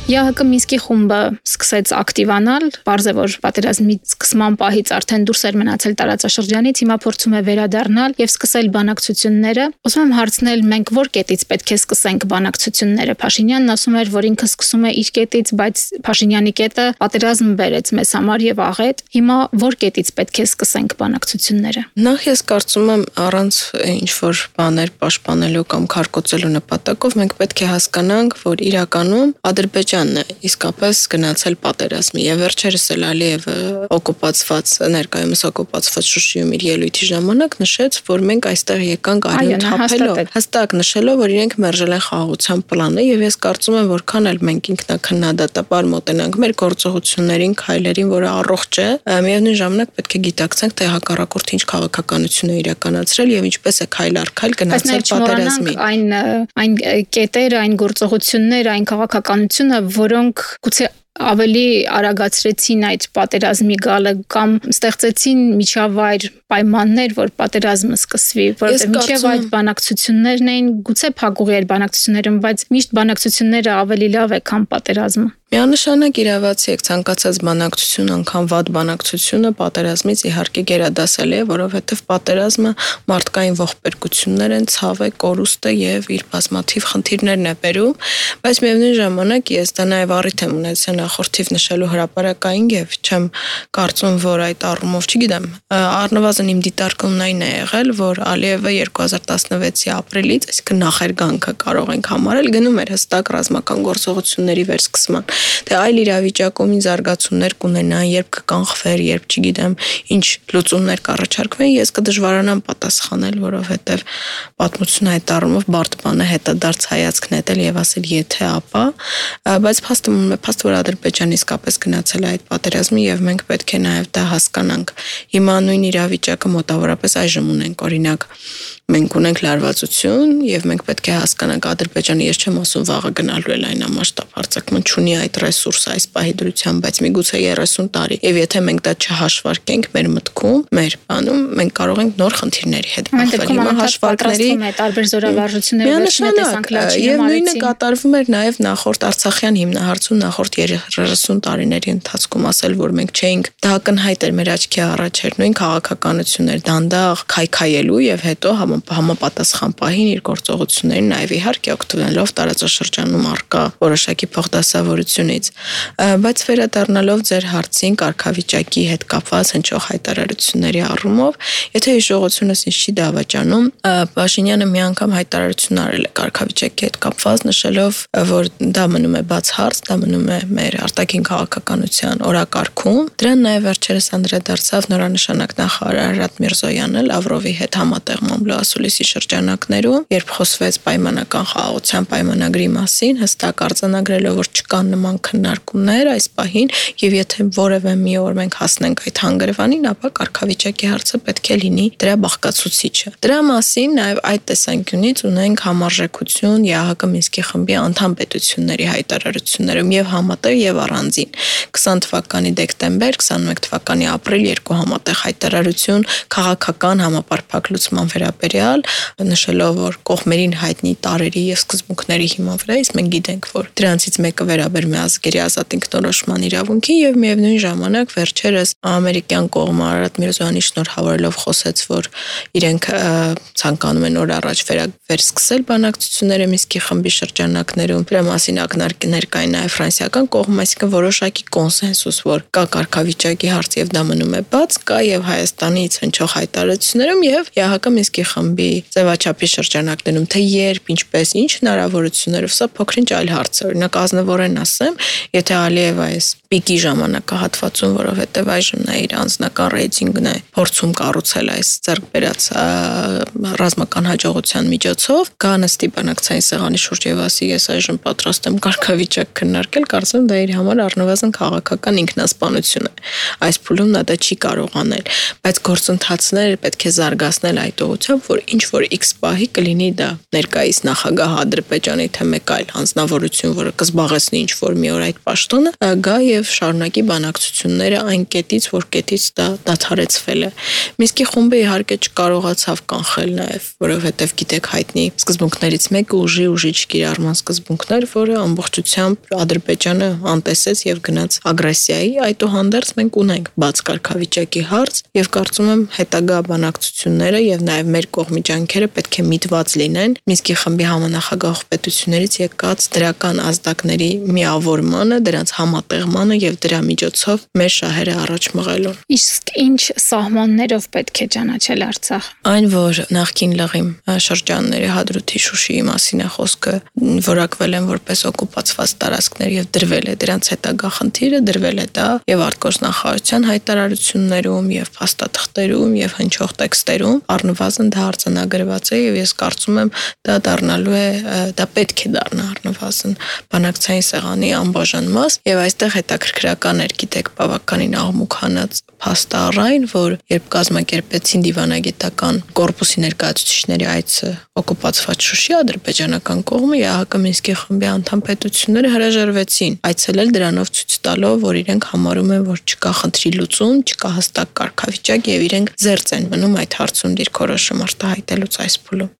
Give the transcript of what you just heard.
ՀՀԿ Մինսկի խումբը սկսեց ակտիվանալ, պարզ է, որ պատերազմի սկսման պահից արդեն դուրս էր մնացել տարածաշրջանից, հիմա փորձում է վերադառնալ եւ սկսել բանակցությունները։ Ուզում եմ հարցնել, մենք որ կետից պետք է սկսենք բանակցությունները։ Փաշինյանն ասում էր, որ ինքը սկսում է իր կետից, բայց Փաշինյանի կետը պատերազմ բերեց մեզ համար եւ աղետ։ Հիմա որ կետից պետք է սկսենք բանակցությունները։ Նախ ես կարծում եմ առանց ինչ որ բաներ պաշտպանելու կամ քարկոծելու նպատակով մենք պետք է հասկանանք, որ իրականում Ադրբեջանն է իսկապես գնացել պատերազմի եւ վերջերս էլ Ալիևը օկուպացված ներկայումս օկուպացված Շուշիում իր ելույթի ժամանակ նշեց, որ մենք այստեղ եկանք արյուն թափելով, հստակ նշելով, որ իրենք մերժել են խաղաղության պլանը եւ ես կարծում եմ, որքան էլ մենք ինքնակնդատապար մոտենանք մեր գործողություններին, քայլերին, որը առողջ է, միևնույն ժամանակ պետք է գիտակցենք, թե հակառակորդը ինչ քաղաքականություն է իրականացրել եւ ինչպես է քայլ առ քայլ գնացել պատերազմի։ Այն կետերը, այն գործողությունները, այն քաղաքականությունը, որոնք գուցե ավելի արագացրեցին այդ պատերազմի գալը կամ ստեղծեցին միջավայր պայմաններ, որ պատերազմը սկսվի, որովհետև մինչև այդ բանակցություններն էին, գուցե փակուղի էր բանակցություններում, բայց միշտ բանակցությունները ավելի լավ է, քան պատերազմը։ Միանշանակ իրավացի եք ցանկացած բանակցություն, անգամ վատ բանակցությունը պատերազմից իհարկե գերադասելի է, որովհետև պատերազմը մարդկային ողբերգություններ են, ցավ է, կորուստ է եւ իր բազմաթիվ խնդիրներն է բերում, բայց միևնույն ժամանակ ես դա նաեւ առիթ եմ ունեցել նախորդիվ նշելու հրապարակային եւ չեմ կարծում, որ այդ առումով, չգիտեմ, առնվազն իմ դիտարկումն այն է եղել, որ Ալիևը 2016-ի ապրիլից, այսինքն նախերգանքը կարող ենք համարել, գնում էր հստակ ռազմական գործողությունների վերսկսման։ Թե այլ իրավիճակում ինչ զարգացումներ կունենան, երբ կկանխվեր, երբ չգիտեմ, ինչ լուծումներ կառաջարկվեն, ես կդժվարանամ պատասխանել, որովհետև պատմությունը այդ առումով բարդ բան է, հետադարձ հայացք նետել եւ ասել եթե ապա, բայց փաստ որ Ադրբեջանը իսկապես գնացել է այդ պատերազմի եւ մենք պետք է նաեւ դա հասկանանք։ Հիմա նույն իրավիճակը մոտավորապես այժմ ունենք, օրինակ մենք ունենք լարվածություն եւ մենք պետք է հասկանանք Ադրբեջանը, ես չեմ ասում վաղը գնալու է լայնամասշտաբ հարձակման, չունի այդ ռեսուրսը այս պահի դրությամբ, բայց միգուցե 30 տարի եւ եթե մենք դա չհաշվարկենք մեր մտքում, մեր բանում, մենք կարող ենք նոր խնդիրների հետ բախվել։ Հիմա հաշվարկների տարբեր զորավարժություններ եւ նույնը կատարվում էր նաեւ նախորդ Արցախյան հիմնահարցում նախորդ 30 տարիների ընթացքում, ասել որ մենք չէինք, դա ակնհայտ էր մեր աչքի առաջ էր նույն քաղաքականություններ դանդաղ քայքայելու եւ հետո համապատասխան պահին իր գործողություններին նաև իհարկե օգտվելով տարածաշրջանում առկա որոշակի փոխդասավորությունից, բայց վերադառնալով ձեր հարցին կարգավիճակի հետ կապված հնչող հայտարարությունների առումով, եթե հիշողությունս ինձ չի դավաճանում, Փաշինյանը մի անգամ հայտարարություն արել է կարգավիճակի հետ կապված, նշելով, որ դա մնում է բաց հարց, դա մնում է մեր արտաքին քաղաքականության օրակարգում։ Դրան նաև վերջերս անդրադարձավ նորանշանակ նախարար Արարատ Միրզոյանը Լավրովի հետ համատեղմամբ Ասուլիսի շրջանակներում, երբ խոսվեց պայմանական խաղաղության պայմանագրի մասին, հստակ արձանագրելով, որ չկան նման քննարկումներ այս պահին, եւ եթե որևէ մի օր մենք հասնենք այդ հանգրվանին, ապա կարգավիճակի հարցը պետք է լինի դրա բաղկացուցիչը։ Դրա մասին նաեւ այդ տեսանկյունից ունենք համարժեքություն ՀՀԿ Մինսկի խմբի անդամ պետությունների հայտարարություններում եւ համատեղ եւ առանձին 20 թվականի դեկտեմբեր, 21 թվականի ապրիլ երկու համատեղ հայտարարություն քաղաքական համապարփակ լուծման վերաբերյալ, նշելով, որ կողմերին հայտնի տարերի եւ սկզբունքների հիման վրա, իսկ մենք գիտենք, որ դրանցից մեկը վերաբերում է ազգերի ազատ ինքնորոշման իրավունքին եւ միևնույն ժամանակ վերջերս ամերիկյան կողմը Արարատ Միրզոյանի շնորհավորելով խոսեց, որ իրենք ցանկանում են օր առաջ վերսկսել բանակցությունները Մինսկի խմբի շրջանակներում, դրա մասին ակնարկներ կային նաեւ ֆրանսիական կողմում, այսինքն որոշակի կոնսենսուս, որ կա կարգավիճակի հարց եւ դա մնում է բաց, կա եւ Հայաստանից հնչող հայտարարություններում եւ ՀՀԿ Մինսկի խմբի ձևաչափի շրջանակներում, թե երբ, ինչպես, ինչ հնարավորություններով, սա փոքրինչ այլ հարց է։ Օրինակ ազնվորեն ասեմ, եթե Ալիևը այս պիկի ժամանակահատվածում, որովհետեւ այժմ նա իր անձնական ռեյտինգն է փորձում կառուցել այս ձեռք բերած ռազմական հաջողության միջոցով, կա նստի բանակցային սեղանի շուրջ եւ ասի ես այժմ պատրաստ եմ կարգավիճակ քննարկել, կարծեմ դա իր համար առնվազն քաղաքական ինքնասպանություն է։ Այս փուլում նա դա չի կարող անել, բայց գործընթացները պետք է զարգացնել այդ ուղղությամբ, որ ինչ որ X պահի կլինի դա ներկայիս նախագահ Ադրբեջանի թե մեկ այլ հանձնավորություն, որը կզբաղեցնի ինչ որ մի օր այդ պաշտոնը, գա եւ շարունակի բանակցությունները այն կետից, որ կետից դա դադարեցվել է։ Մինսկի խումբը իհարկե չկարողացավ կանխել նաեւ, որովհետեւ գիտեք հայտնի սկզբունքներից մեկը ուժի կիրառման սկզբունքներ, որը ամբողջությամբ Ադրբեջանը անտեսեց եւ գնաց ագրեսիայի, այդուհանդերձ մենք ունենք բաց կարգավիճակի հարց եւ կարծում եմ հետագա բանակցությունները եւ նաեւ մեր կողմի ջանքերը պետք է միտված լինեն Մինսկի խմբի համանախագահող պետություններից եկած դրական ազդակների միավորմանը, դրանց համատեղմանը եւ դրա միջոցով մեր շահերը առաջ մղելուն։ Իսկ ինչ սահմաններով պետք է ճանաչել Արցախ։ Այն, որ նախկին լղիմ շրջանների Հադրութի Շուշիի մասին է խոսքը, որակվել են որպես օկուպացված տարածքներ եւ դրվել է դրանց հետագա խնդիրը, դրվել է դա եւ արտգործնախարարության հայտարարություններում եւ փաստաթղթերում եւ հնչող տեքստերում առնվազն դա արձանագրված է եւ ես կարծում եմ դա դառնալու է, դա պետք է դառնա առնվազն բանակցային սեղանի անբաժան մաս եւ այստեղ հետաքրքրական էր, գիտեք, բավականին աղմուկ հանած փաստը առայն, որ երբ կազմակերպեցին դիվանագիտական կորպուսի ներկայացուցիչների այցը օկուպացված Շուշի ադրբեջանական կողմը, ԵԱՀԿ Մինսկի խմբի անդամ պետությունները հրաժարվեցին այցելել դրանով ցույց տալով, որ իրենք համարում են, որ չկա խնդրի լուծում, չկա հստակ կարգավիճակ եւ իրենք զերծ են մնում այդ հարցում դիրքորոշում արտահայտելուց այս փուլում։